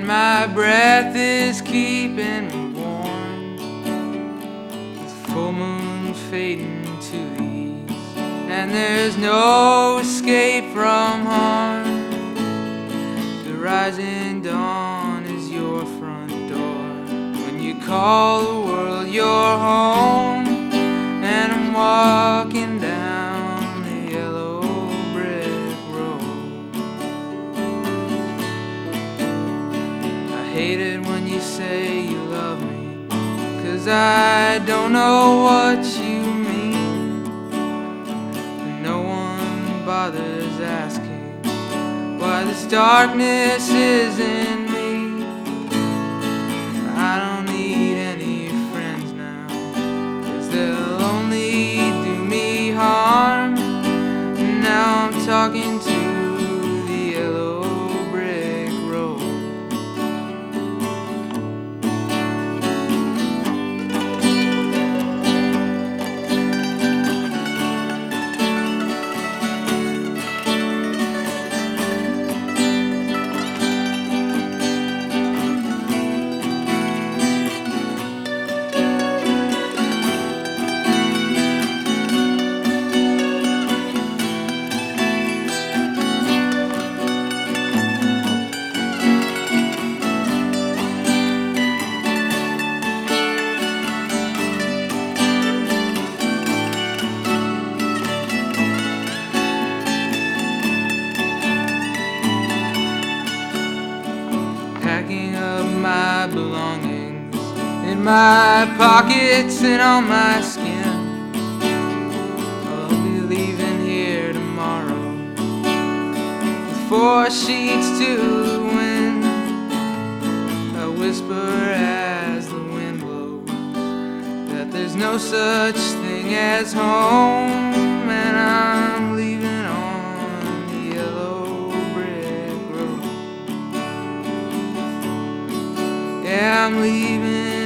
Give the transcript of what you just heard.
my breath is keeping me warm. The full moon fading to the east, and there's no escape from harm. The rising dawn is your front door. When you call the world your home, and I'm walking down the yellow brick road. I hate it when you say you love me, 'cause I don't know what you mean. And no one bothers asking why this darkness is in me. I don't need any friends now, 'cause they'll only do me harm. And now I'm talking to the yellow brick road. Packing up my belongings in my pockets and on my skin. I'll be leaving here tomorrow with 4 sheets to the wind. I whisper as the wind blows that there's no such thing as home, and I'm leaving on the yellow brick road. Yeah, I'm leaving